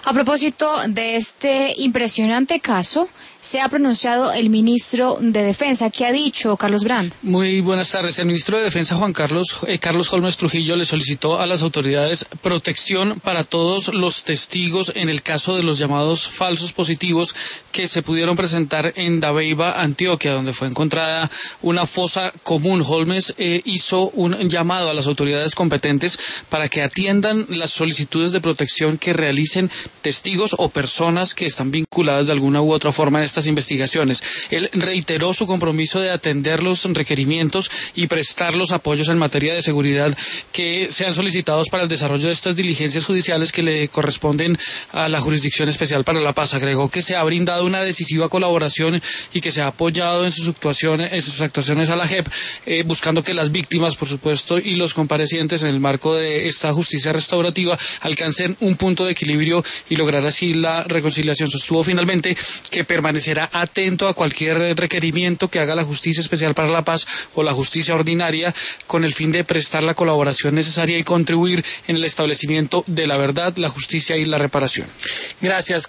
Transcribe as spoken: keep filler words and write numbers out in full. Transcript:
A propósito de este impresionante caso, se ha pronunciado el ministro de Defensa. ¿Qué ha dicho Carlos Brand? Muy buenas tardes. El ministro de Defensa, Juan Carlos eh, Carlos Holmes Trujillo, le solicitó a las autoridades protección para todos los testigos en el caso de los llamados falsos positivos que se pudieron presentar en Dabeiba, Antioquia, donde fue encontrada una fosa común. Holmes eh, hizo un llamado a las autoridades competentes para que atiendan las solicitudes de protección que realicen testigos o personas que están vinculadas de alguna u otra forma en estas investigaciones. Él reiteró su compromiso de atender los requerimientos y prestar los apoyos en materia de seguridad que sean solicitados para el desarrollo de estas diligencias judiciales que le corresponden a la Jurisdicción Especial para la Paz. Agregó que se ha brindado una decisiva colaboración y que se ha apoyado en sus actuaciones, en sus actuaciones a la J E P, eh, buscando que las víctimas, por supuesto, y los comparecientes en el marco de esta justicia restaurativa alcancen un punto de equilibrio y lograr así la reconciliación. Sostuvo finalmente que permanecerá atento a cualquier requerimiento que haga la Justicia Especial para la Paz o la Justicia Ordinaria con el fin de prestar la colaboración necesaria y contribuir en el establecimiento de la verdad, la justicia y la reparación. Gracias.